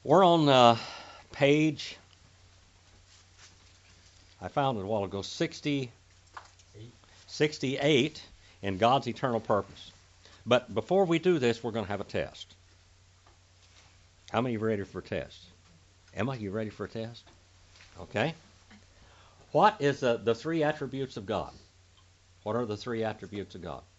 We're on page, I found it a while ago, 68 in God's eternal purpose. But before we do this, we're going to have a test. How many are ready for a test? Emma, you ready for a test? Okay. What is the three attributes of God? What are the three attributes of God?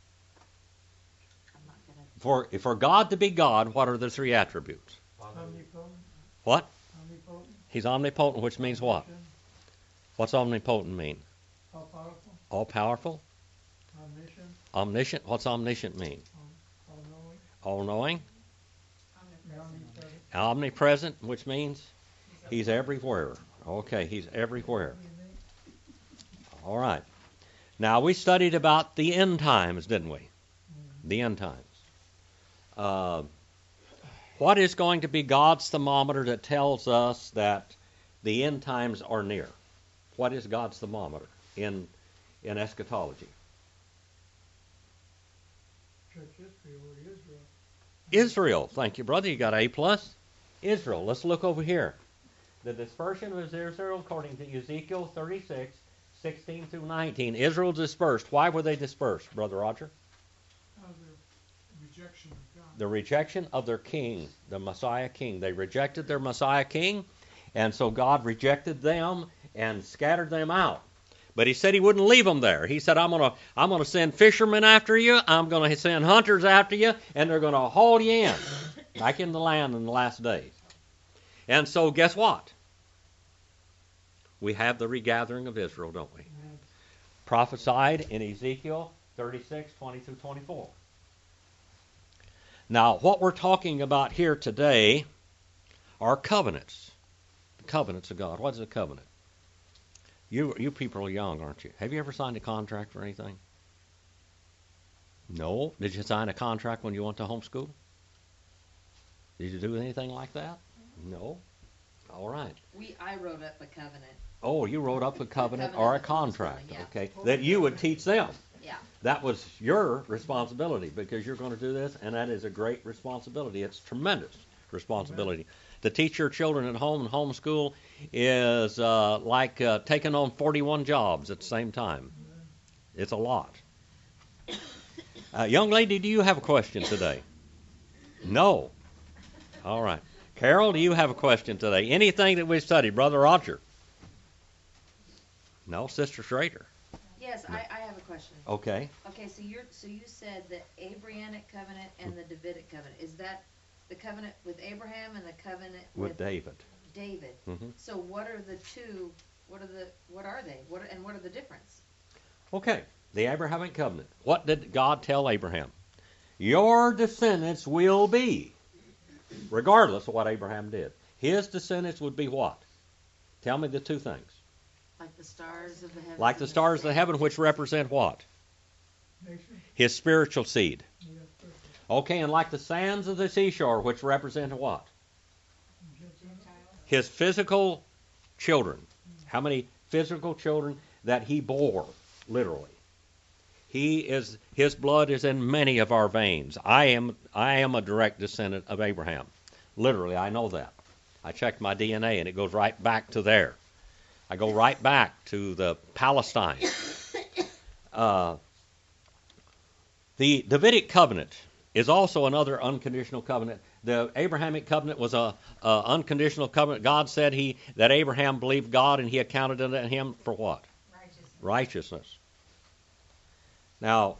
For God to be God, what are the three attributes? Omnipotent. What? Omnipotent. He's omnipotent, which means what? What's omnipotent mean? All powerful. All powerful? Omniscient. Omniscient? What's omniscient mean? All knowing. All knowing? Omnipresent. Omnipresent, which means he's everywhere. Okay, he's everywhere. All right. Now, we studied about the end times, didn't we? The end times. What is going to be God's thermometer that tells us that the end times are near? What is God's thermometer in eschatology? Church history or Israel. Israel. Thank you, brother. You got A+. Israel. Let's look over here. The dispersion of Israel, according to Ezekiel 36, 16 through 19. Israel dispersed. Why were they dispersed, Brother Roger? The rejection of God. The rejection of their king, the Messiah king. They rejected their Messiah king, and so God rejected them and scattered them out. But he said he wouldn't leave them there. He said, I'm gonna send fishermen after you. I'm going to send hunters after you, and they're going to haul you in, back in the land in the last days. And so guess what? We have the regathering of Israel, don't we? Amen. Prophesied in Ezekiel 36, 20 through 24. Now, what we're talking about here today are covenants. The covenants of God. What is a covenant? You people are young, aren't you? Have you ever signed a contract for anything? No. Did you sign a contract when you went to homeschool? Did you do anything like that? No. All right. I wrote up a covenant. Oh, you wrote up a covenant Covenant or a of contract, homeschooling, yeah. okay, that you would teach them. Yeah. That was your responsibility because you're going to do this, and that is a great responsibility. It's tremendous responsibility. To teach your children at home and homeschool is like taking on 41 jobs at the same time. It's a lot. Young lady, do you have a question today? No. All right. Carol, do you have a question today? Anything that we studied? Brother Roger? No. Sister Schrader? Yes, I have a question. Okay. Okay, so you said the Abrahamic covenant and the Davidic covenant. Is that the covenant with Abraham and the covenant With David. David? Mm-hmm. So what are the two? What are they? What are the difference? Okay. The Abrahamic covenant. What did God tell Abraham? Your descendants will be, regardless of what Abraham did. His descendants would be what? Tell me the two things. Like the stars of the heaven. Like the stars of the heaven, which represent what? Nation. His spiritual seed. Yes, sir. Okay, and like the sands of the seashore, which represent what? Gentiles. His physical children. How many physical children that he bore, literally? His blood is in many of our veins. I am a direct descendant of Abraham. Literally, I know that. I checked my DNA and it goes right back to there. I go right back to the Palestine. The Davidic covenant is also another unconditional covenant. The Abrahamic covenant was a unconditional covenant. God said that Abraham believed God and he accounted it to him for what? Righteousness. Now,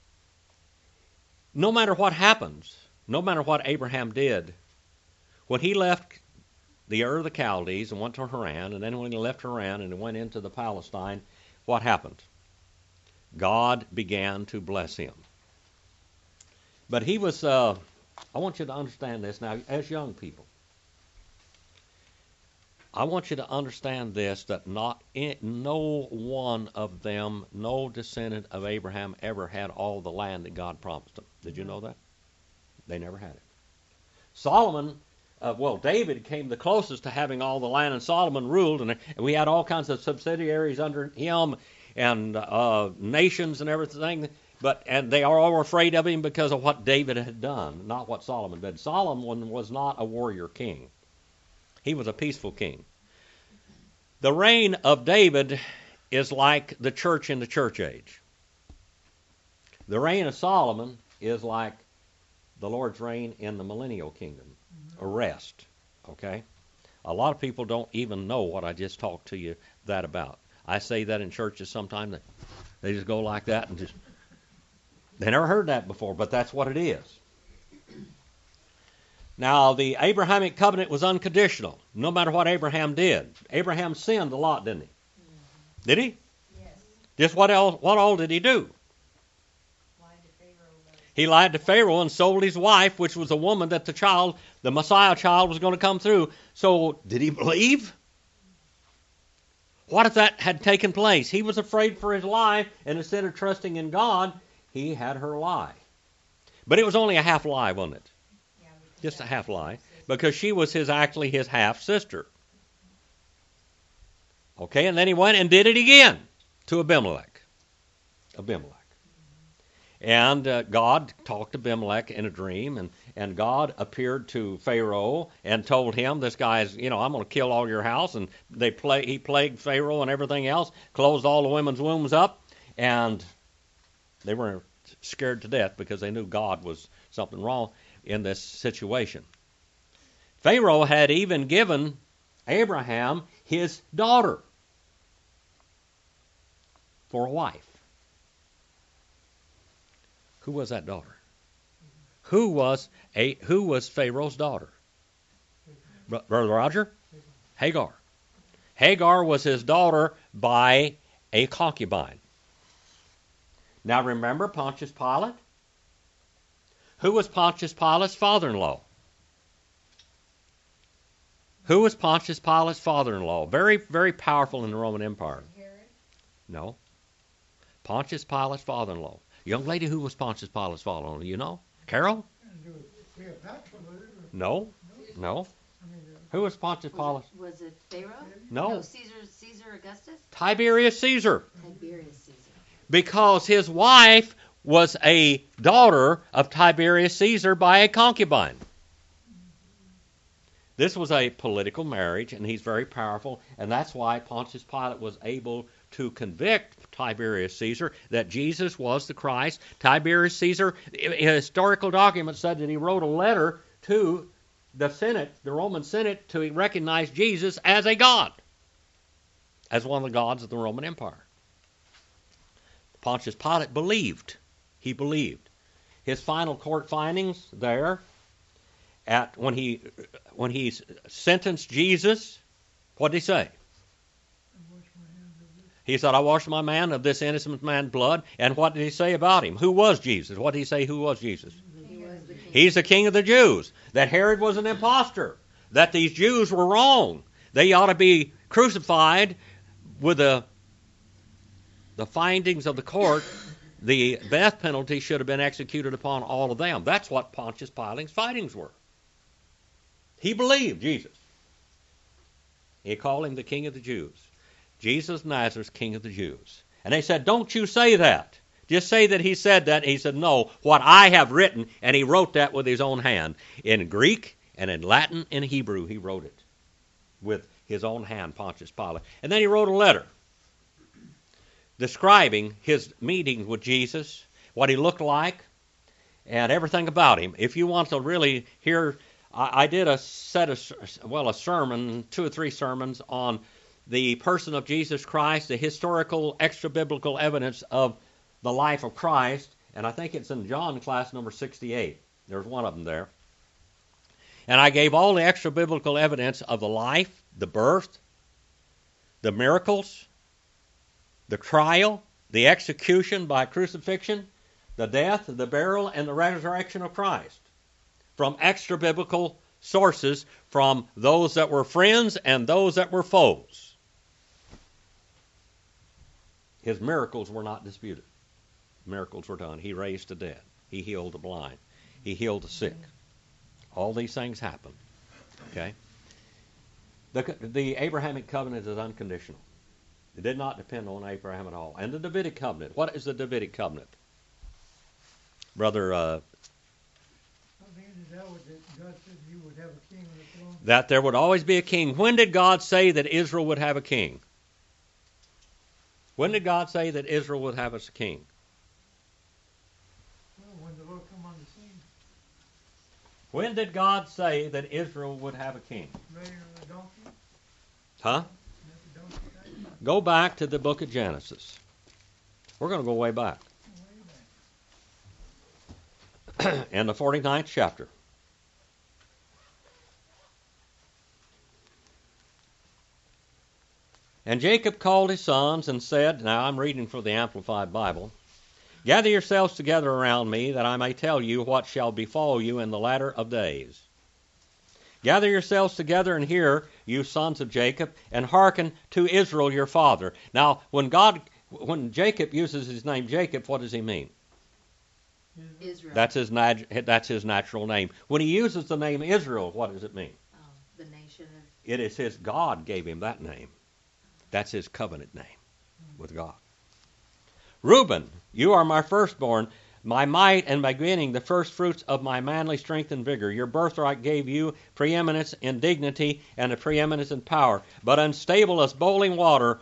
no matter what happens, no matter what Abraham did, when he left the Ur of the Chaldees and went to Haran, and then when he left Haran and went into the Palestine, what happened? God began to bless him. But he was, I want you to understand this now, as young people. I want you to understand this, that no one of them, no descendant of Abraham ever had all the land that God promised them. Did you know that? They never had it. Solomon, David came the closest to having all the land, and Solomon ruled, and we had all kinds of subsidiaries under him, and nations and everything, and they are all afraid of him because of what David had done, not what Solomon did. Solomon was not a warrior king. He was a peaceful king. The reign of David is like the church in the church age. The reign of Solomon is like the Lord's reign in the millennial kingdom, or rest. Okay? A lot of people don't even know what I just talked to you that about. I say that in churches sometimes. They just go like that and just, they never heard that before, but that's what it is. Now, the Abrahamic covenant was unconditional, no matter what Abraham did. Abraham sinned a lot, didn't he? Did he? Yes. Just what all did he do? He lied to Pharaoh and sold his wife, which was a woman that the Messiah child, was going to come through. So, did he believe? What if that had taken place? He was afraid for his life, and instead of trusting in God, he had her lie. But it was only a half lie, wasn't it? Just a half lie, because she was actually his half sister. Okay, and then he went and did it again to Abimelech. And God talked to Abimelech in a dream, and God appeared to Pharaoh and told him, this guy's, I'm going to kill all your house. And he plagued Pharaoh and everything else, closed all the women's wombs up, and they were scared to death because they knew God was something wrong in this situation. Pharaoh had even given Abraham his daughter for a wife. Who was that daughter? Who was Pharaoh's daughter? Brother Roger? Hagar. Hagar was his daughter by a concubine. Now remember Pontius Pilate? Who was Pontius Pilate's father-in-law? Who was Pontius Pilate's father-in-law? Very, very powerful in the Roman Empire. Herod? No. Pontius Pilate's father-in-law. Young lady, who was Pontius Pilate's father-in-law? You know? Carol? No. Who was Pontius Pilate? Was it Pharaoh? No. Caesar Augustus? Tiberius Caesar. Tiberius Caesar. Because his wife was a daughter of Tiberius Caesar by a concubine. This was a political marriage, and he's very powerful, and that's why Pontius Pilate was able to convict Tiberius Caesar that Jesus was the Christ. Tiberius Caesar, historical documents said that he wrote a letter to the Senate, the Roman Senate, to recognize Jesus as a god, as one of the gods of the Roman Empire. Pontius Pilate believed. He believed. His final court findings there, when he sentenced Jesus, what did he say? He said, I washed my man of this innocent man's blood. And what did he say about him? Who was Jesus? What did he say? Who was Jesus? He's the King of the Jews. That Herod was an impostor. That these Jews were wrong. They ought to be crucified with the findings of the court. The death penalty should have been executed upon all of them. That's what Pontius Pilate's findings were. He believed Jesus. He called him the King of the Jews. Jesus Nazareth, King of the Jews. And they said, don't you say that. Just say that he said that. He said, no, what I have written, and he wrote that with his own hand. In Greek and in Latin and Hebrew, he wrote it with his own hand, Pontius Pilate. And then he wrote a letter describing his meetings with Jesus, what he looked like, and everything about him. If you want to really hear, I did a sermon, 2 or 3 sermons on the person of Jesus Christ, the historical extra-biblical evidence of the life of Christ, and I think it's in John class number 68. There's one of them there. And I gave all the extra-biblical evidence of the life, the birth, the miracles, the trial, the execution by crucifixion, the death, the burial, and the resurrection of Christ from extra-biblical sources, from those that were friends and those that were foes. His miracles were not disputed. Miracles were done. He raised the dead. He healed the blind. He healed the sick. All these things happened. Okay? The Abrahamic covenant is unconditional. It did not depend on Abraham at all. And the Davidic covenant. What is the Davidic covenant? Brother... I think that was God said you would have a king on the throne. That there would always be a king. When did God say that Israel would have a king? When did God say that Israel would have a king? Well, when the Lord come on the scene, When did God say that Israel would have a king? riding on a donkey, Huh? not the donkey type, Go back to the book of Genesis. We're going to go way back. way back. In the 49th chapter. And Jacob called his sons and said, now I'm reading from the Amplified Bible, gather yourselves together around me, that I may tell you what shall befall you in the latter of days. Gather yourselves together and hear, you sons of Jacob, and hearken to Israel your father. Now, when Jacob uses his name Jacob, what does he mean? Israel. That's his natural name. When he uses the name Israel, what does it mean? The nation of. It is his God gave him that name. That's his covenant name with God. Reuben, you are my firstborn, my might and my beginning, the first fruits of my manly strength and vigor. Your birthright gave you preeminence in dignity and a preeminence in power. But unstable as boiling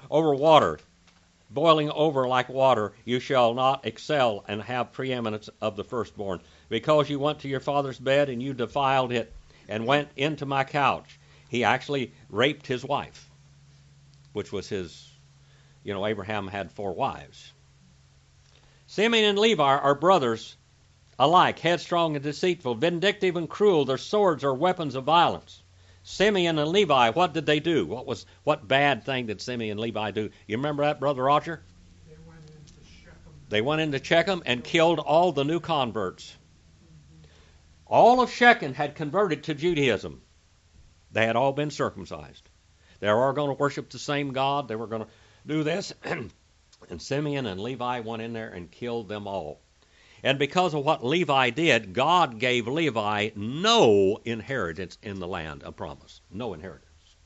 over like water, you shall not excel and have preeminence of the firstborn. Because you went to your father's bed and you defiled it and went into my couch. He actually raped his wife, which was his, Abraham had 4 wives. Simeon and Levi are brothers alike, headstrong and deceitful, vindictive and cruel. Their swords are weapons of violence. Simeon and Levi, what did they do? What bad thing did Simeon and Levi do? You remember that, Brother Roger? They went into Shechem and killed all the new converts. All of Shechem had converted to Judaism. They had all been circumcised. They were all going to worship the same God. They were going to do this. And Simeon and Levi went in there and killed them all. And because of what Levi did, God gave Levi no inheritance in the land of promise. No inheritance.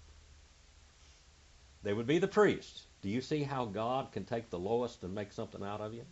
They would be the priests. Do you see how God can take the lowest and make something out of you?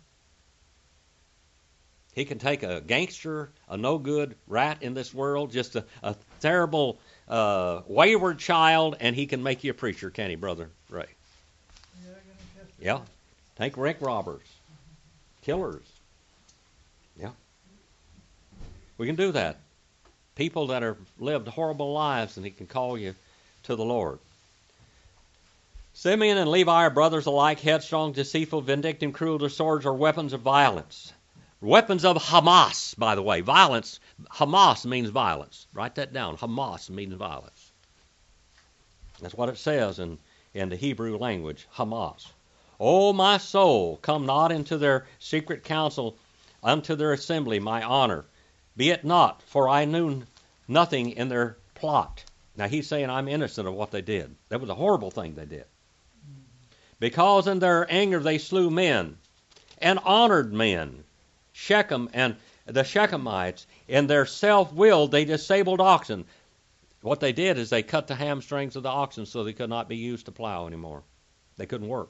He can take a gangster, a no-good rat in this world, just a terrible, wayward child, and he can make you a preacher, can he, Brother Ray? Yeah. Take rank robbers, killers. Yeah. We can do that. People that have lived horrible lives, and he can call you to the Lord. Simeon and Levi are brothers alike, headstrong, deceitful, vindictive, cruel. Their swords are weapons of violence. Weapons of Hamas, by the way. Violence. Hamas means violence. Write that down. Hamas means violence. That's what it says in the Hebrew language. Hamas. O my soul, come not into their secret council, unto their assembly, my honor. Be it not, for I knew nothing in their plot. Now he's saying I'm innocent of what they did. That was a horrible thing they did. Because in their anger they slew men and honored men. Shechem and the Shechemites, in their self-will, they disabled oxen. What they did is they cut the hamstrings of the oxen so they could not be used to plow anymore. They couldn't work.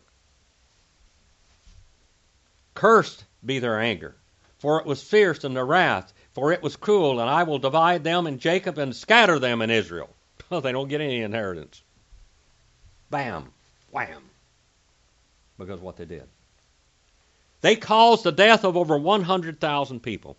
Cursed be their anger, for it was fierce, and their wrath, for it was cruel, and I will divide them in Jacob and scatter them in Israel. They don't get any inheritance. Bam, wham, because of what they did. They caused the death of over 100,000 people.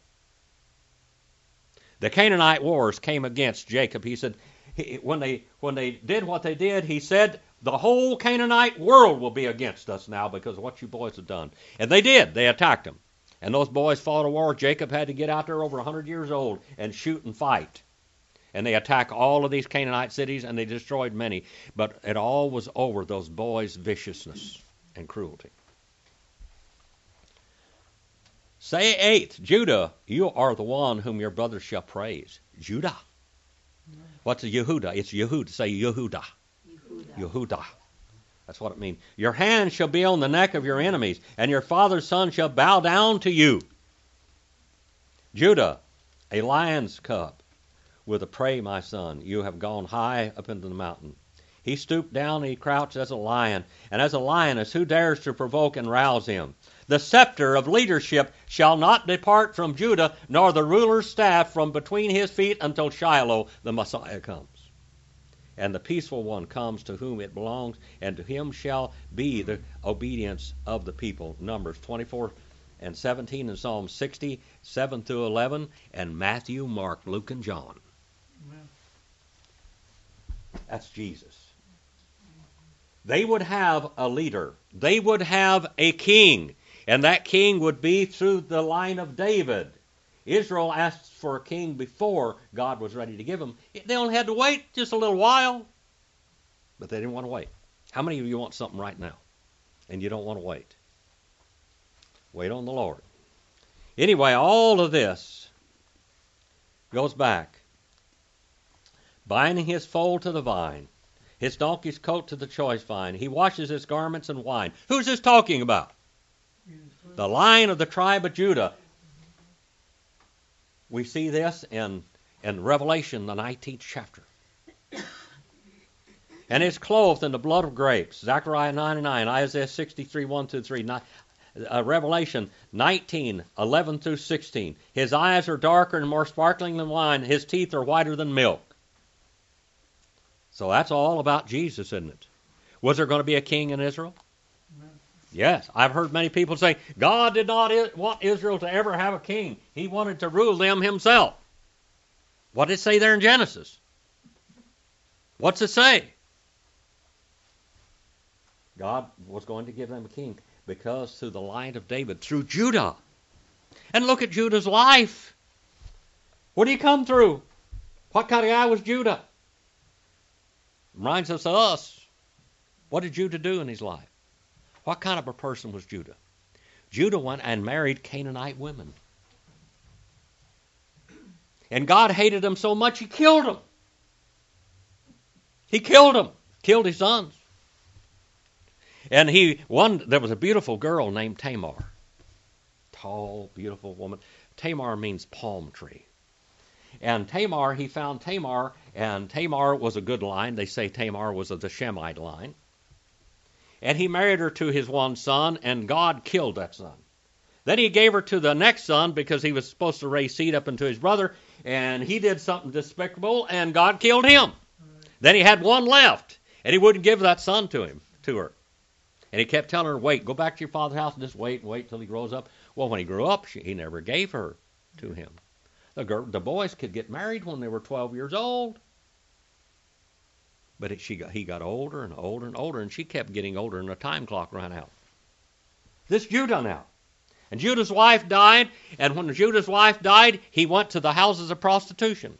The Canaanite wars came against Jacob. He said, when they did what they did, he said, the whole Canaanite world will be against us now because of what you boys have done. And they did. They attacked them. And those boys fought a war. Jacob had to get out there over 100 years old and shoot and fight. And they attacked all of these Canaanite cities, and they destroyed many. But it all was over those boys' viciousness and cruelty. Say 8, Judah, you are the one whom your brothers shall praise. Judah. What's a Yehudah? It's Yehud. Say Yehudah. Yehudah. That's what it means. Your hand shall be on the neck of your enemies, and your father's son shall bow down to you. Judah, a lion's cub with a prey, my son. You have gone high up into the mountain. He stooped down and he crouched as a lion. And as a lioness, who dares to provoke and rouse him? The scepter of leadership shall not depart from Judah, nor the ruler's staff from between his feet until Shiloh, the Messiah, comes. And the peaceful one comes to whom it belongs, and to him shall be the obedience of the people. Numbers 24 and 17 and Psalm 60, 7 through 11, and Matthew, Mark, Luke, and John. Amen. That's Jesus. They would have a leader. They would have a king. And that king would be through the line of David. Israel asked for a king before God was ready to give him. They only had to wait just a little while. But they didn't want to wait. How many of you want something right now? And you don't want to wait? Wait on the Lord. Anyway, all of this goes back. Binding his foal to the vine, his donkey's coat to the choice vine. He washes his garments in wine. Who's this talking about? The Lion of the tribe of Judah. We see this in Revelation, the 19th chapter. And is clothed in the blood of grapes. Zechariah 9:9, Isaiah 63, 1 through 3. Revelation 19, 11 through 16. His eyes are darker and more sparkling than wine. His teeth are whiter than milk. So that's all about Jesus, isn't it? Was there going to be a king in Israel? Amen. Yes. I've heard many people say, God did not want Israel to ever have a king. He wanted to rule them himself. What did it say there in Genesis? What's it say? God was going to give them a king because through the line of David, through Judah. And look at Judah's life. What did he come through? What kind of guy was Judah? Reminds us of us. What did Judah do in his life? What kind of a person was Judah? Judah went and married Canaanite women. And God hated them so much he killed them. He killed them. Killed his sons. And there was a beautiful girl named Tamar. Tall, beautiful woman. Tamar means palm tree. And Tamar, he found Tamar, and Tamar was a good line. They say Tamar was of the Shemite line. And he married her to his one son, and God killed that son. Then he gave her to the next son because he was supposed to raise seed up into his brother, and he did something despicable, and God killed him. Right. Then he had one left, and he wouldn't give that son to her. And he kept telling her, wait, go back to your father's house and just wait till he grows up. Well, when he grew up, he never gave her to him. The boys could get married when they were 12 years old. But he got older and older and older, and she kept getting older, and the time clock ran out. This Judah now. And Judah's wife died, and when Judah's wife died, he went to the houses of prostitution.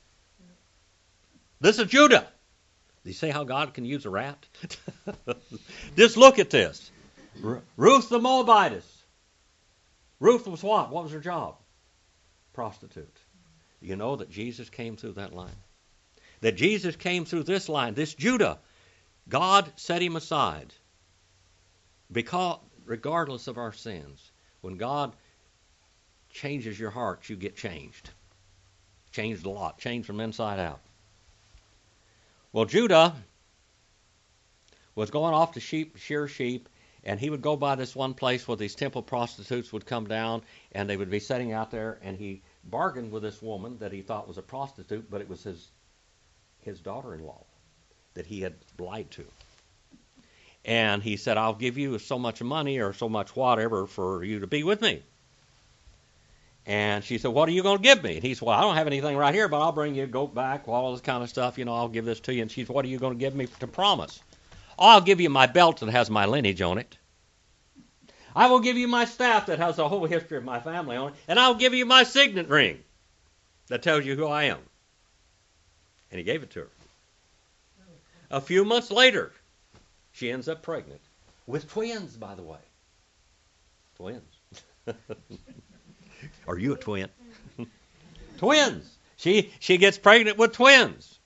This is Judah. Do you see how God can use a rat? Just look at this. Ruth the Moabitess. Ruth was what? What was her job? Prostitute. You know that Jesus came through that line. That Jesus came through this line, this Judah. God set him aside. Because, regardless of our sins, when God changes your heart, you get changed. Changed a lot. Changed from inside out. Well, Judah was going off to shear sheep, and he would go by this one place where these temple prostitutes would come down, and they would be sitting out there, and he bargained with this woman that he thought was a prostitute, but it was his daughter-in-law that he had lied to. And he said, I'll give you so much money or so much whatever for you to be with me. And she said, what are you going to give me? And he said, well, I don't have anything right here, but I'll bring you a goat back, all this kind of stuff. I'll give this to you. And she said, what are you going to give me to promise? Oh, I'll give you my belt that has my lineage on it. I will give you my staff that has the whole history of my family on it. And I'll give you my signet ring that tells you who I am. And he gave it to her. A few months later, she ends up pregnant. With twins, by the way. Twins. Are you a twin? Twins. She gets pregnant with twins.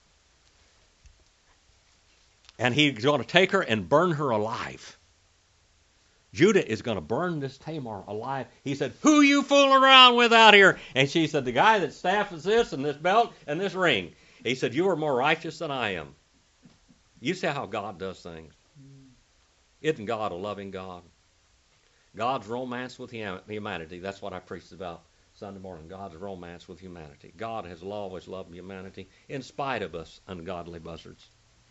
And he's going to take her and burn her alive. Judah is going to burn this Tamar alive. He said, who you fooling around with out here? And she said, the guy that staff is this and this belt and this ring. He said, you are more righteous than I am. You see how God does things. Isn't God a loving God? God's romance with humanity. That's what I preached about Sunday morning. God's romance with humanity. God has always loved humanity in spite of us ungodly buzzards.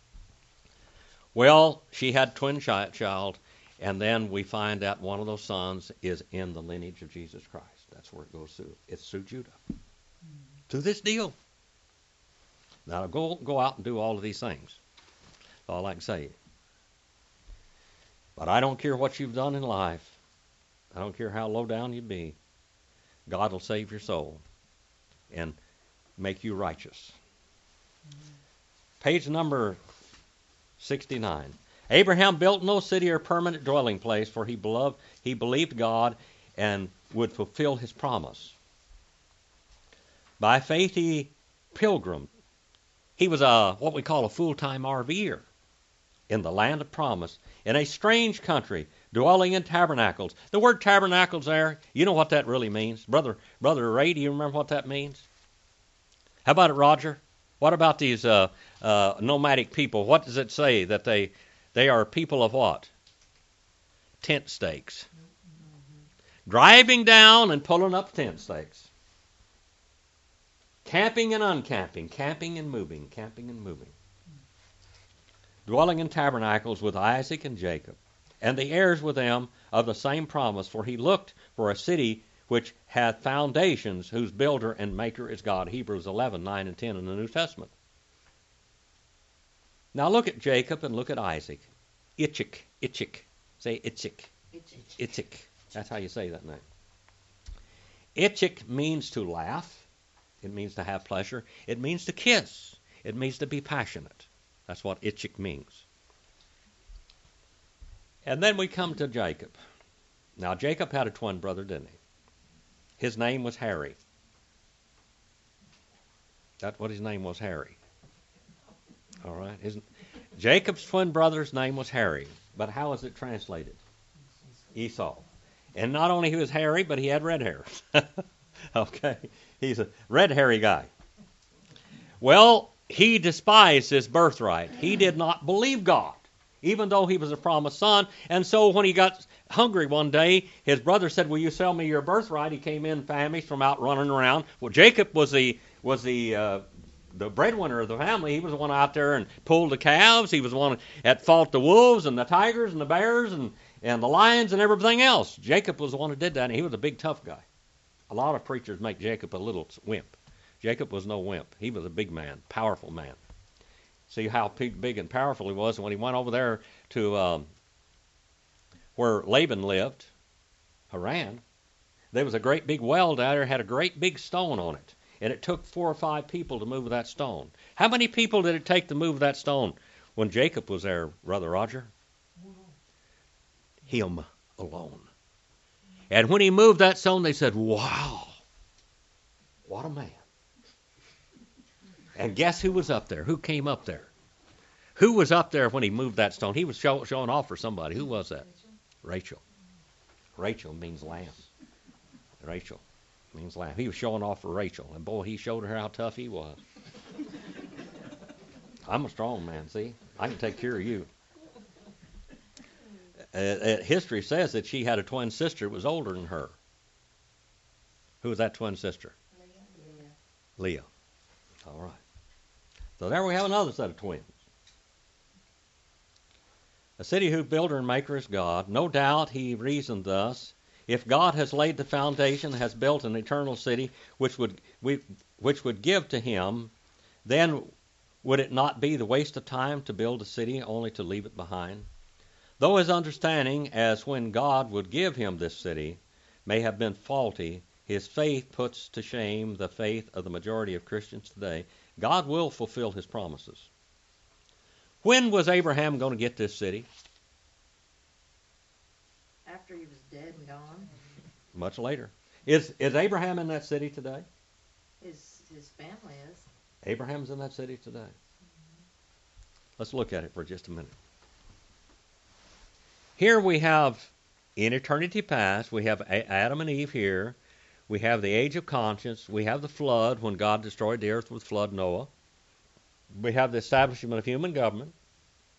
Well, she had twin child, and then we find that one of those sons is in the lineage of Jesus Christ. That's where it goes through. It's through Judah. To this deal. Now go out and do all of these things. That's all I can say. But I don't care what you've done in life. I don't care how low down you be. God will save your soul and make you righteous. Page number 69. Abraham built no city or permanent dwelling place, for he believed God and would fulfill his promise. By faith he pilgrimed. He was what we call a full-time RVer in the land of promise, in a strange country, dwelling in tabernacles. The word tabernacles there, you know what that really means? Brother Ray, do you remember what that means? How about it, Roger? What about these nomadic people? What does it say? That they are people of what? Tent stakes. Driving down and pulling up tent stakes. Camping and uncamping, camping and moving, camping and moving. Dwelling in tabernacles with Isaac and Jacob, and the heirs with them of the same promise, for he looked for a city which hath foundations, whose builder and maker is God. Hebrews 11, 9 and 10 in the New Testament. Now look at Jacob and look at Isaac. Itchik. Say Itchik. Itchik. That's how you say that name. Itchik means to laugh. It means to have pleasure. It means to kiss. It means to be passionate. That's what Itchik means. And then we come to Jacob. Now, Jacob had a twin brother, didn't he? His name was Harry. That's what his name was, Harry. All right. Jacob's twin brother's name was Harry. But how is it translated? Esau. And not only he was hairy, but he had red hair. Okay. He's a red hairy guy. Well, he despised his birthright. He did not believe God, even though he was a promised son. And so when he got hungry one day, his brother said, "Will you sell me your birthright?" He came in famished from out running around. Well, Jacob was the breadwinner of the family. He was the one out there and pulled the calves. He was the one that fought the wolves and the tigers and the bears and the lions and everything else. Jacob was the one who did that, and he was a big, tough guy. A lot of preachers make Jacob a little wimp. Jacob was no wimp. He was a big man, powerful man. See how big and powerful he was when he went over there to where Laban lived, Haran. There was a great big well down there, had a great big stone on it. And it took 4 or 5 people to move that stone. How many people did it take to move that stone when Jacob was there, Brother Roger? Him alone. And when he moved that stone, they said, "Wow, what a man." And guess who was up there? Who came up there? Who was up there when he moved that stone? He was showing off for somebody. Who was that? Rachel. Rachel means lamb. Rachel means lamb. He was showing off for Rachel. And boy, he showed her how tough he was. I'm a strong man, see? I can take care of you. History says that she had a twin sister that was older than her. Who was that twin sister? Leah. All right. So there we have another set of twins. A city whose builder and maker is God. No doubt he reasoned thus. If God has laid the foundation, has built an eternal city which would give to him, then would it not be the waste of time to build a city only to leave it behind? Though his understanding as when God would give him this city may have been faulty, his faith puts to shame the faith of the majority of Christians today. God will fulfill his promises. When was Abraham going to get this city? After he was dead and gone. Much later. Is Abraham in that city today? His family is. Abraham's in that city today. Let's look at it for just a minute. Here we have, in eternity past, we have Adam and Eve here. We have the age of conscience. We have the flood, when God destroyed the earth with flood, Noah. We have the establishment of human government.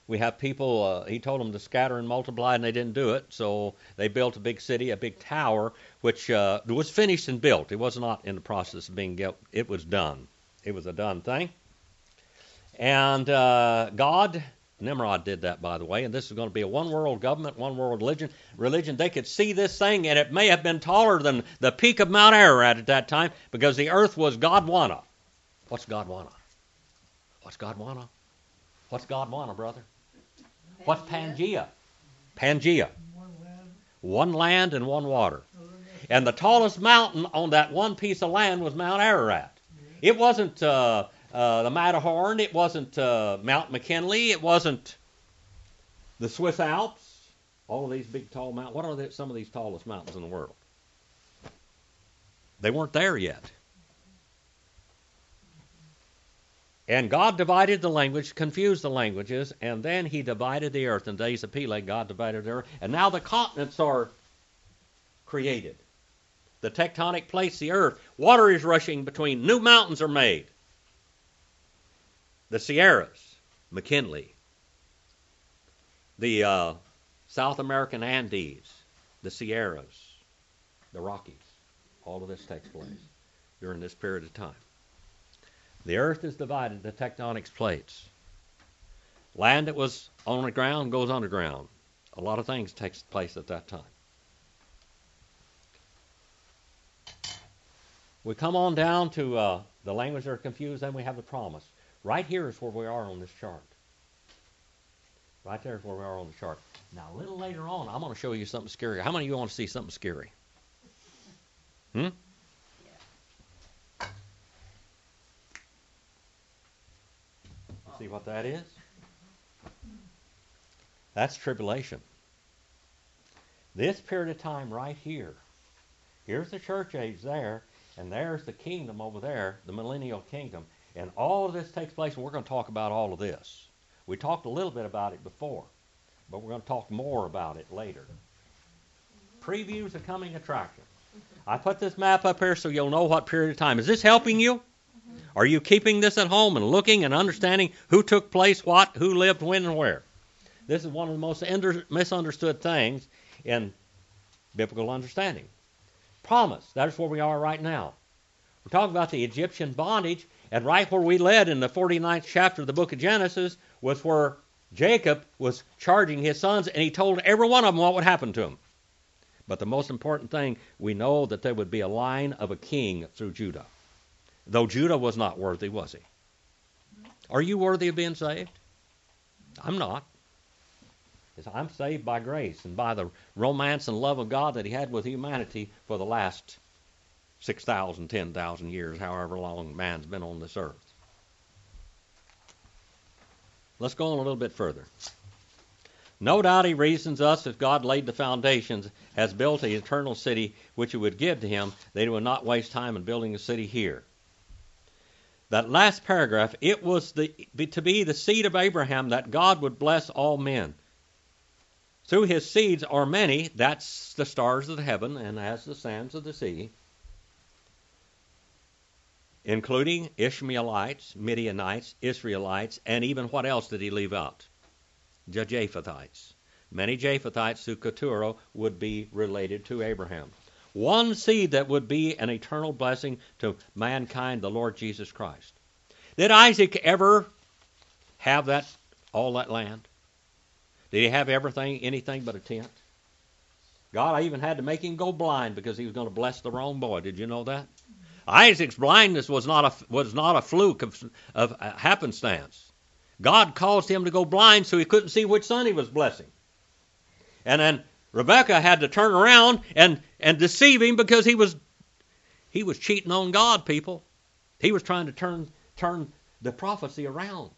We have people, he told them to scatter and multiply, and they didn't do it. So they built a big city, a big tower, which was finished and built. It was not in the process of being built. It was done. It was a done thing. And God, Nimrod did that, by the way, and this is going to be a one world government, one world religion. They could see this thing, and it may have been taller than the peak of Mount Ararat at that time, because the earth was Godwana. What's Godwana? What's Godwana? What's Godwana, brother? What's Pangea? Pangea. One land, One land and one water. And the tallest mountain on that one piece of land was Mount Ararat. It wasn't the Matterhorn. It wasn't Mount McKinley. It wasn't the Swiss Alps. All of these big, tall mountains. What are some of these tallest mountains in the world? They weren't there yet. And God divided the language, confused the languages, and then he divided the earth. In the days of Peleg, God divided the earth. And now the continents are created. The tectonic plates, the earth, water is rushing between, new mountains are made. The Sierras, McKinley, the South American Andes, the Sierras, the Rockies, all of this takes place during this period of time. The earth is divided, the tectonic plates. Land that was on the ground goes underground. A lot of things takes place at that time. We come on down to the language that are confused, then we have the promise. Right here is where we are on this chart. Right there is where we are on the chart. Now, a little later on, I'm going to show you something scary. How many of you want to see something scary? Hmm? See what that is? That's tribulation. This period of time right here. Here's the church age there, and there's the kingdom over there, the millennial kingdom. And all of this takes place, and we're going to talk about all of this. We talked a little bit about it before, but we're going to talk more about it later. Previews of coming attractions. I put this map up here so you'll know what period of time. Is this helping you? Are you keeping this at home and looking and understanding who took place, what, who lived, when, and where? This is one of the most misunderstood things in biblical understanding. Promise. That's where we are right now. We're talking about the Egyptian bondage, and right where we led in the 49th chapter of the book of Genesis was where Jacob was charging his sons, and he told every one of them what would happen to them. But the most important thing, we know that there would be a line of a king through Judah. Though Judah was not worthy, was he? Are you worthy of being saved? I'm not. I'm saved by grace and by the romance and love of God that he had with humanity for the last 6,000, 10,000 years, however long man's been on this earth. Let's go on a little bit further. No doubt he reasons us, if God laid the foundations, has built an eternal city which he would give to him, they would not waste time in building a city here. That last paragraph, it was to be the seed of Abraham that God would bless all men. Through his seeds are many, that's the stars of the heaven and as the sands of the sea, including Ishmaelites, Midianites, Israelites, and even what else did he leave out? The Japhethites. Many Japhethites through Keturah would be related to Abraham. One seed that would be an eternal blessing to mankind, the Lord Jesus Christ. Did Isaac ever have all that land? Did he have everything, anything but a tent? God even had to make him go blind because he was going to bless the wrong boy. Did you know that? Isaac's blindness was not a fluke of happenstance. God caused him to go blind so he couldn't see which son he was blessing. And then Rebekah had to turn around and deceive him because he was cheating on God, people. He was trying to turn the prophecy around.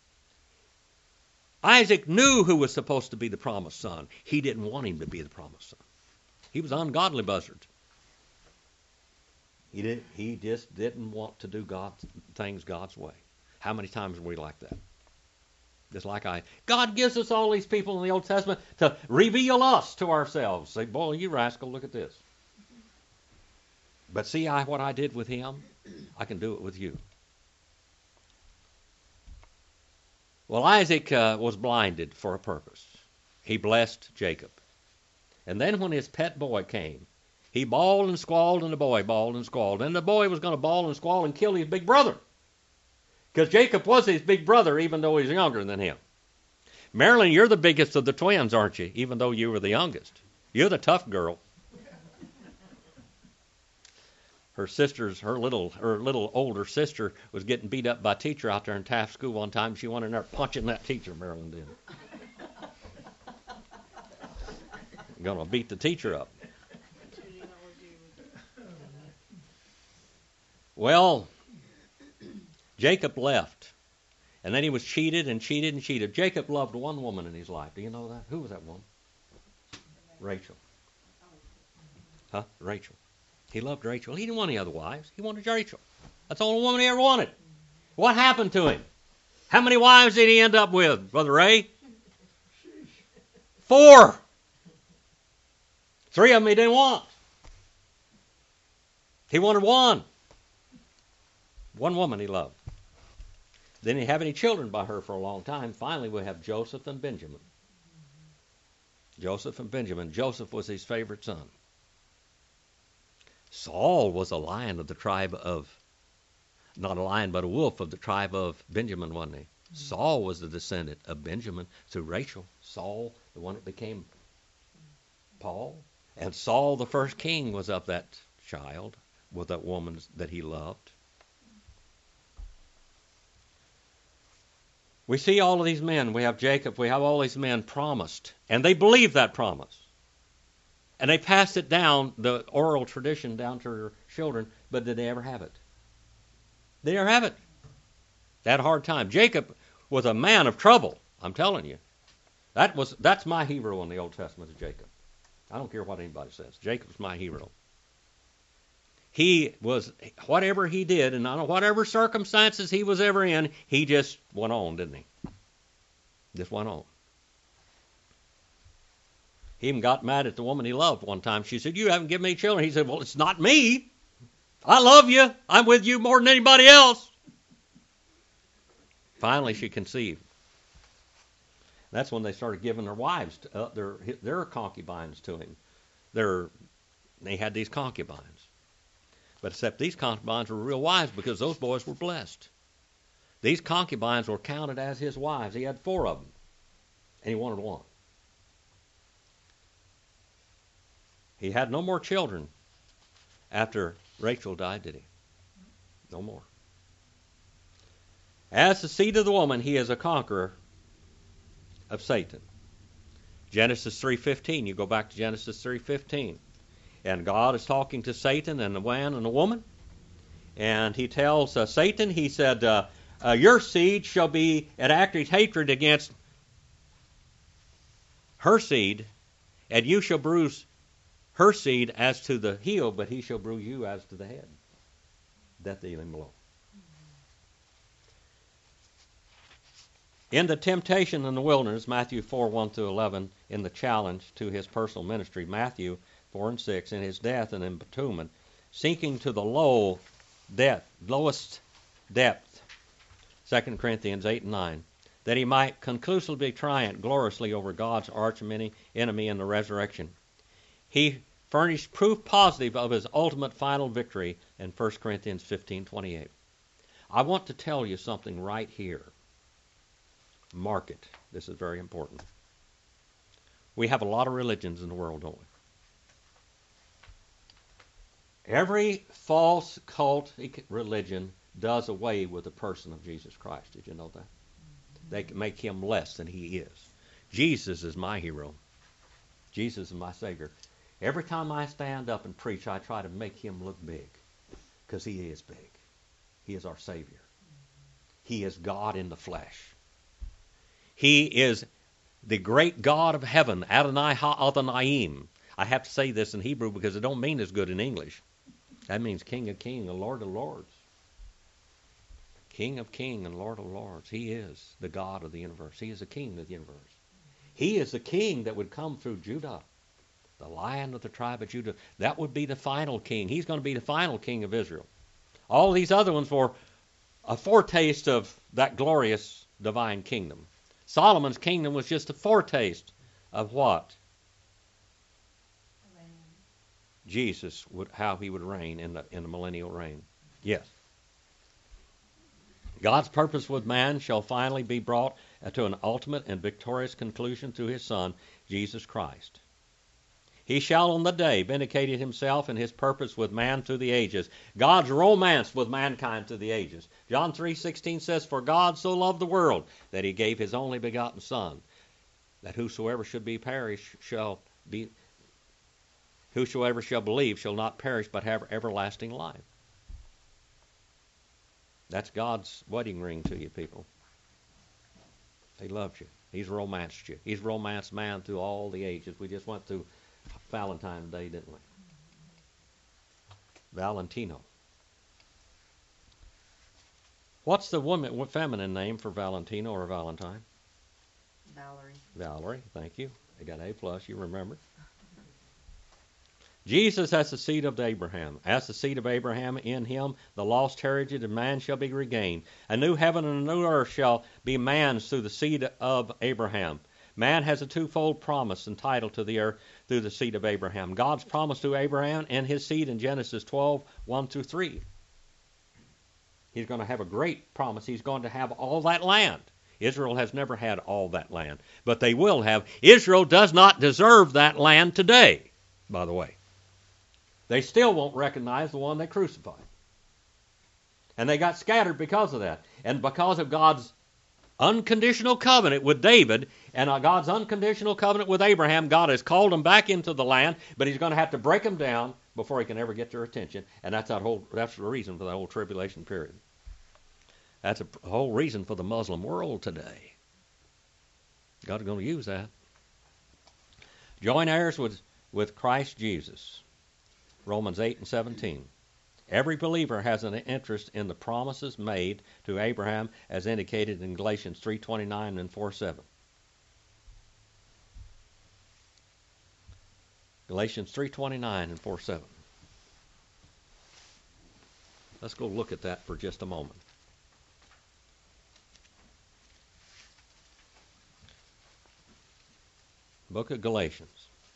Isaac knew who was supposed to be the promised son. He didn't want him to be the promised son. He was an ungodly buzzard. He just didn't want to do things God's way. How many times are we like that? Just like God gives us all these people in the Old Testament to reveal us to ourselves. Say, boy, you rascal, look at this. But see what I did with him? I can do it with you. Well, Isaac was blinded for a purpose. He blessed Jacob. And then when his pet boy came, he bawled and squalled, and the boy bawled and squalled. And the boy was going to bawl and squall and kill his big brother. Because Jacob was his big brother, even though he's younger than him. Marilyn, you're the biggest of the twins, aren't you? Even though you were the youngest. You're the tough girl. Her little older sister was getting beat up by a teacher out there in Taft School one time. She went in there punching that teacher, Marilyn did. Gonna beat the teacher up. Well, Jacob left. And then he was cheated and cheated and cheated. Jacob loved one woman in his life. Do you know that? Who was that woman? Rachel. Huh? Rachel. He loved Rachel. He didn't want any other wives. He wanted Rachel. That's the only woman he ever wanted. What happened to him? How many wives did he end up with, Brother Ray? 4. 3 of them he didn't want. He wanted one. One woman he loved. Then he didn't have any children by her for a long time. Finally, we have Joseph and Benjamin. Joseph and Benjamin. Joseph was his favorite son. Saul was a lion of the tribe of, not a lion, but a wolf of the tribe of Benjamin, wasn't he? Saul was the descendant of Benjamin through Rachel. Saul, the one that became Paul. And Saul, the first king, was of that child, with that woman that he loved. We see all of these men. We have Jacob. We have all these men promised. And they believed that promise. And they passed it down, the oral tradition, down to their children. But did they ever have it? They never have it. They had a hard time. Jacob was a man of trouble, I'm telling you. That's my hero in the Old Testament, is Jacob. I don't care what anybody says. Jacob's my hero. He was, whatever he did, and whatever circumstances he was ever in, he just went on, didn't he? Just went on. He even got mad at the woman he loved one time. She said, "You haven't given me children." He said, "Well, it's not me. I love you. I'm with you more than anybody else." Finally, she conceived. That's when they started giving their wives, their concubines to him. They had these concubines. But except these concubines were real wives because those boys were blessed. These concubines were counted as his wives. He had 4 of them, and he wanted one. He had no more children after Rachel died, did he? No more. As the seed of the woman, he is a conqueror of Satan. Genesis 3:15. You go back to Genesis 3:15. And God is talking to Satan and the man and the woman. And he tells Satan, he said, your seed shall be an active hatred against her seed, and you shall bruise her seed as to the heel, but he shall bruise you as to the head. Death dealing blow. In the temptation in the wilderness, Matthew 4:1-11, in the challenge to his personal ministry, Matthew 4:6, in his death and entombment, sinking to the lowest depth, 2 Corinthians 8:9, that he might conclusively triumph gloriously over God's arch enemy in the resurrection. He furnished proof positive of his ultimate final victory in 1 Corinthians 15:28. I want to tell you something right here. Mark it. This is very important. We have a lot of religions in the world, don't we? Every false cultic religion does away with the person of Jesus Christ. Did you know that? They can make him less than he is. Jesus is my hero. Jesus is my Savior. Every time I stand up and preach, I try to make him look big, because he is big. He is our Savior. He is God in the flesh. He is the great God of heaven, Adonai Ha'adonayim. I have to say this in Hebrew because it don't mean as good in English. That means King of Kings and Lord of Lords. King of Kings and Lord of Lords. He is the God of the universe. He is the King of the universe. He is the King that would come through Judah, the Lion of the tribe of Judah. That would be the final King. He's going to be the final King of Israel. All these other ones were a foretaste of that glorious divine kingdom. Solomon's kingdom was just a foretaste of what? Jesus would, how he would reign in the millennial reign. Yes. God's purpose with man shall finally be brought to an ultimate and victorious conclusion through his Son, Jesus Christ. He shall on the day vindicate himself and his purpose with man through the ages. God's romance with mankind through the ages. John 3:16 says, "For God so loved the world that he gave his only begotten Son, that whosoever should be perish shall be, whosoever shall believe shall not perish but have everlasting life." That's God's wedding ring to you, people. He loves you. He's romanced you. He's romanced man through all the ages. We just went through Valentine's Day, didn't we? Valentino. What's the feminine name for Valentino or Valentine? Valerie. Valerie, thank you. I got A+, you remember. Jesus as the seed of Abraham. As the seed of Abraham, in him the lost heritage of man shall be regained. A new heaven and a new earth shall be man's through the seed of Abraham. Man has a twofold promise entitled to the earth through the seed of Abraham. God's promise to Abraham and his seed in Genesis 12:1-3. He's going to have a great promise. He's going to have all that land. Israel has never had all that land, but they will have. Israel does not deserve that land today, by the way. They still won't recognize the one they crucified. And they got scattered because of that. And because of God's unconditional covenant with David and God's unconditional covenant with Abraham, God has called them back into the land, but he's going to have to break them down before he can ever get their attention. And that's the reason for the whole tribulation period. That's the whole reason for the Muslim world today. God's going to use that. Join heirs with Christ Jesus. Romans 8:17. Every believer has an interest in the promises made to Abraham as indicated in Galatians 3:29 and 4:7. Galatians 3:29 and 4:7. Let's go look at that for just a moment. Book of Galatians.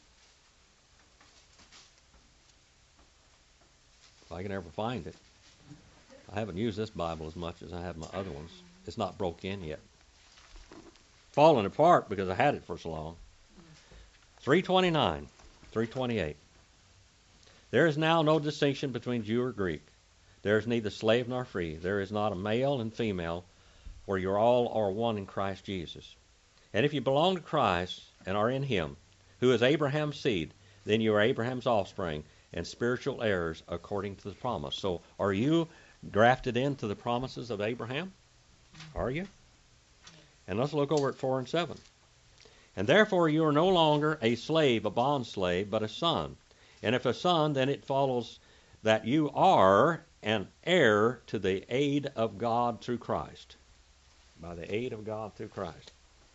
If I can ever find it. I haven't used this Bible as much as I have my other ones. It's not broke in yet. Falling apart because I had it for so long. 3:29, 3:28. There is now no distinction between Jew or Greek. There is neither slave nor free. There is not a male and female, for you all are one in Christ Jesus. And if you belong to Christ and are in him, who is Abraham's seed, then you are Abraham's offspring and spiritual heirs according to the promise. So are you grafted into the promises of Abraham? Are you? And let's look over at 4 and 7. And therefore you are no longer a slave, a bond slave, but a son. And if a son, then it follows that you are an heir to the aid of God through Christ. By the aid of God through Christ.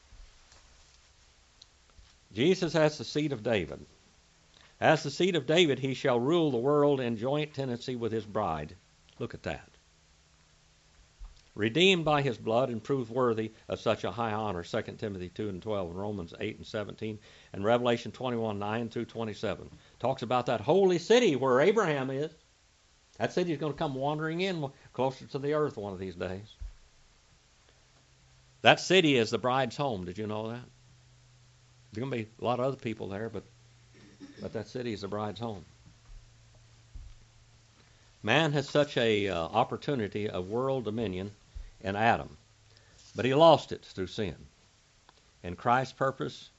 Jesus has the seed of David. As the seed of David, he shall rule the world in joint tenancy with his bride. Look at that. Redeemed by his blood and proved worthy of such a high honor, 2 Timothy 2 and 12, and Romans 8 and 17, and Revelation 21, 9 through 27. Talks about that holy city where Abraham is. That city's going to come wandering in closer to the earth one of these days. That city is the bride's home. Did you know that? There's going to be a lot of other people there, but that city is the bride's home. Man has such a opportunity of world dominion in Adam, but he lost it through sin. In Christ's purpose,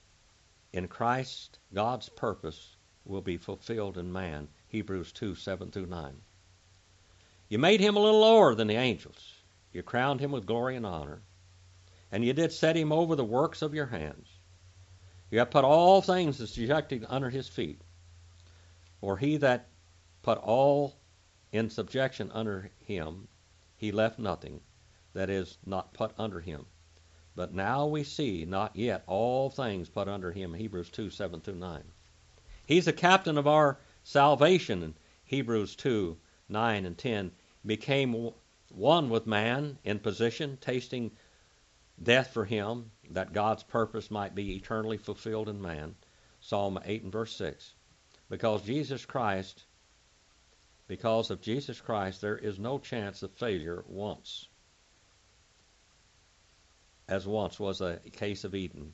God's purpose will be fulfilled in man. Hebrews 2, 7 through 9. You made him a little lower than the angels. You crowned him with glory and honor, and you did set him over the works of your hands. You have put all things subjected under his feet. For he that put all in subjection under him, he left nothing that is not put under him. But now we see not yet all things put under him. Hebrews 2, 7 through 9. He's the captain of our salvation. In Hebrews 2, 9 and 10. Became one with man in position, tasting death for him, that God's purpose might be eternally fulfilled in man. Psalm 8 and verse 6. Because of Jesus Christ, there is no chance of failure once, as once was a case of Eden.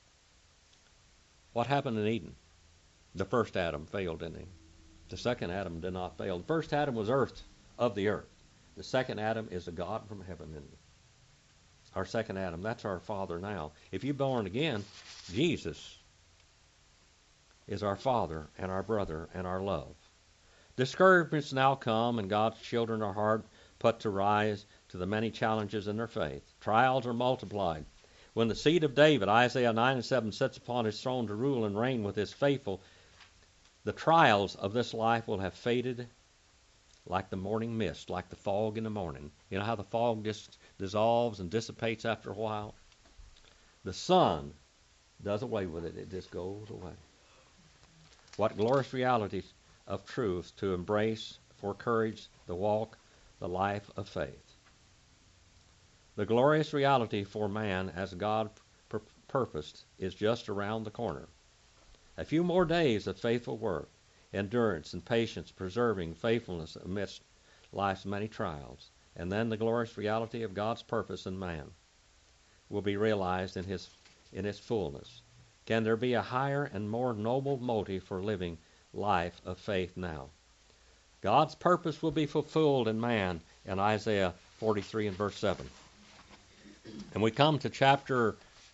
What happened in Eden? The first Adam failed, didn't he? The second Adam did not fail. The first Adam was earth, of the earth. The second Adam is a God from heaven, isn't he? Our second Adam, that's our Father now. If you're born again, Jesus is our Father and our brother and our love. Discouragements now come, and God's children are hard put to rise to the many challenges in their faith. Trials are multiplied. When the seed of David, Isaiah 9 and 7, sits upon his throne to rule and reign with his faithful, the trials of this life will have faded like the morning mist, like the fog in the morning. You know how the fog just dissolves and dissipates after a while? The sun does away with it. It just goes away. What glorious realities of truth to embrace for courage, the walk, the life of faith. The glorious reality for man as God purposed is just around the corner. A few more days of faithful work, endurance and patience, preserving faithfulness amidst life's many trials, and then the glorious reality of God's purpose in man will be realized in its fullness. Can there be a higher and more noble motive for living life of faith now? God's purpose will be fulfilled in man in Isaiah 43 and verse 7. And we come to chapter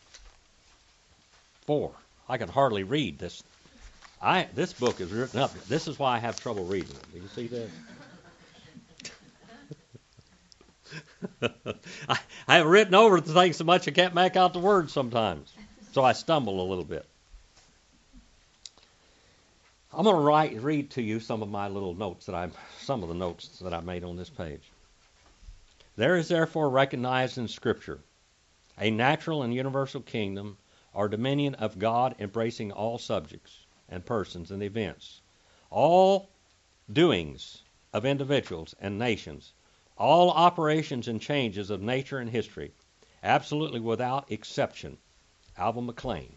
4. I can hardly read this. This book is written up. This is why I have trouble reading it. Do you see that? I have written over the thing so much I can't make out the words sometimes. So I stumble a little bit. I'm going to read to you some of my little notes some of the notes that I made on this page. There is therefore recognized in Scripture a natural and universal kingdom or dominion of God embracing all subjects and persons and events, all doings of individuals and nations, all operations and changes of nature and history, absolutely without exception. Alvin McLean.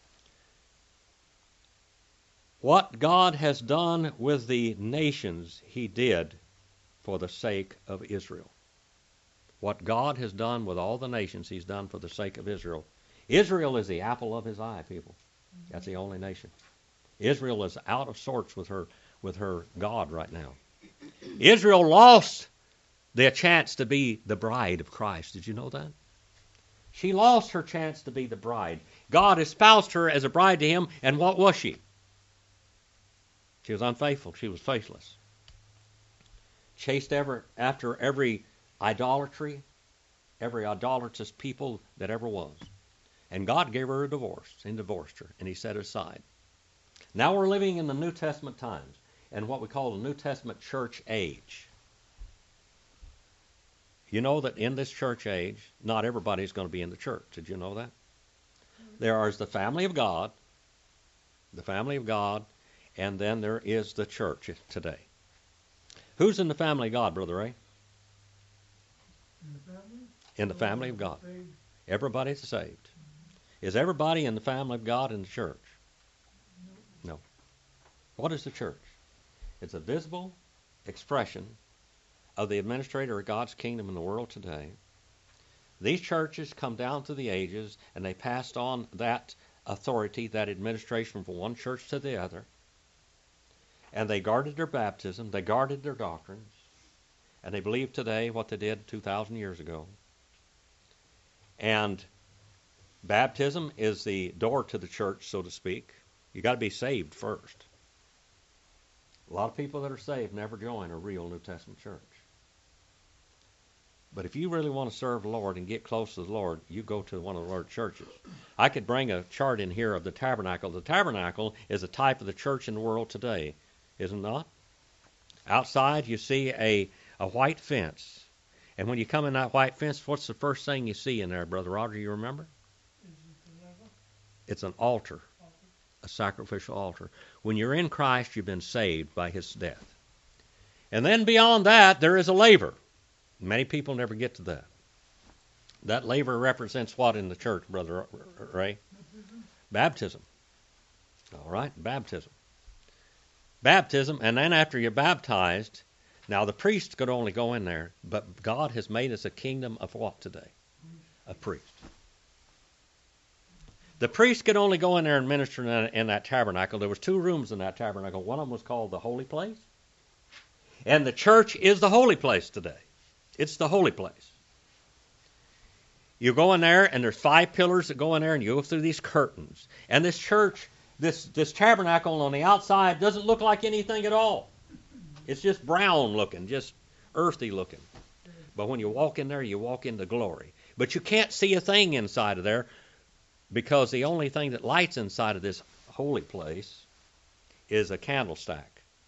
What God has done with the nations, he did for the sake of Israel. What God has done with all the nations, he's done for the sake of Israel. Israel is the apple of his eye, people. That's the only nation. Israel is out of sorts with her God right now. Israel lost the chance to be the bride of Christ. Did you know that? She lost her chance to be the bride. God espoused her as a bride to him, and what was she? She was unfaithful. She was faithless. Chased after every idolatry, every idolatrous people that ever was. And God gave her a divorce and divorced her, and he set her aside. Now we're living in the New Testament times, and what we call the New Testament church age. You know that in this church age, not everybody's going to be in the church. Did you know that? There is the family of God, and then there is the church today. Who's in the family of God, Brother Ray? In the family? In the family of God. Saved. Everybody's saved. Is everybody in the family of God in the church? No. What is the church? It's a visible expression of the administrator of God's kingdom in the world today. These churches come down through the ages, and they passed on that authority, that administration from one church to the other. And they guarded their baptism, they guarded their doctrines, and they believe today what they did 2,000 years ago. And baptism is the door to the church, so to speak. You got to be saved first. A lot of people that are saved never join a real New Testament church. But if you really want to serve the Lord and get close to the Lord, you go to one of the Lord's churches. I could bring a chart in here of the tabernacle. The tabernacle is a type of the church in the world today, is it not? Outside you see a white fence. And when you come in that white fence, what's the first thing you see in there, Brother Roger, you remember? It's an altar, a sacrificial altar. When you're in Christ, you've been saved by his death. And then beyond that, there is a laver. Many people never get to that. That laver represents what in the church, Brother Ray? Baptism. All right, baptism. Baptism, and then after you're baptized, now the priest could only go in there, but God has made us a kingdom of what today? A priest. The priest could only go in there and minister in that tabernacle. There was 2 rooms in that tabernacle. One of them was called the holy place. And the church is the holy place today. It's the holy place. You go in there, and there's 5 pillars that go in there, and you go through these curtains. And this church, this tabernacle on the outside doesn't look like anything at all. It's just brown looking, just earthy looking. But when you walk in there, you walk into glory. But you can't see a thing inside of there, because the only thing that lights inside of this holy place is a candlestick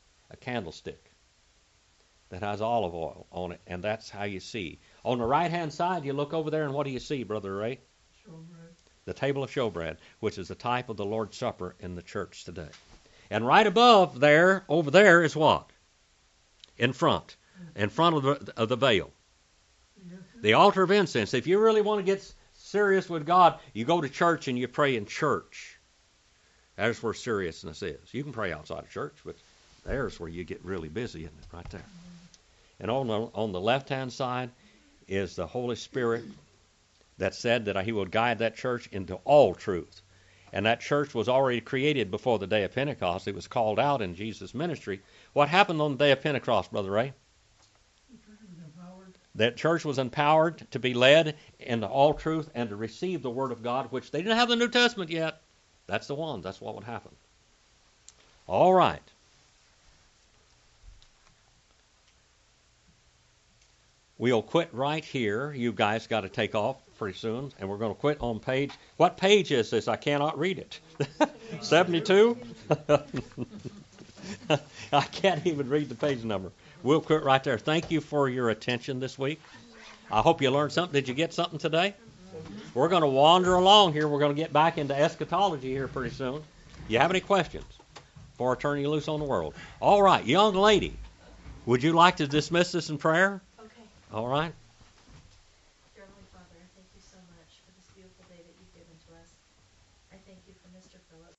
that has olive oil on it, and that's how you see. On the right-hand side, you look over there, and what do you see, Brother Ray? Showbread. The table of showbread, which is the type of the Lord's Supper in the church today. And right above there, over there, is what? In front of the veil. The altar of incense. If you really want to get serious with God, you go to church and you pray in church. That's where seriousness is. You can pray outside of church, but there's where you get really busy, isn't it? Right there. And on the left-hand side is the Holy Spirit that said that He would guide that church into all truth. And that church was already created before the day of Pentecost. It was called out in Jesus' ministry. What happened on the day of Pentecost, Brother Ray? That church was empowered to be led into all truth and to receive the Word of God, which they didn't have the New Testament yet. That's the one. That's what would happen. All right. We'll quit right here. You guys got to take off pretty soon, and we're going to quit on page. What page is this? I cannot read it. 72? I can't even read the page number. We'll quit right there. Thank you for your attention this week. I hope you learned something. Did you get something today? We're going to wander along here. We're going to get back into eschatology here pretty soon. You have any questions before I turn you loose on the world? All right, young lady, would you like to dismiss us in prayer? Okay. All right. Dear Heavenly Father, I thank you so much for this beautiful day that you've given to us. I thank you for Mr. Phillips.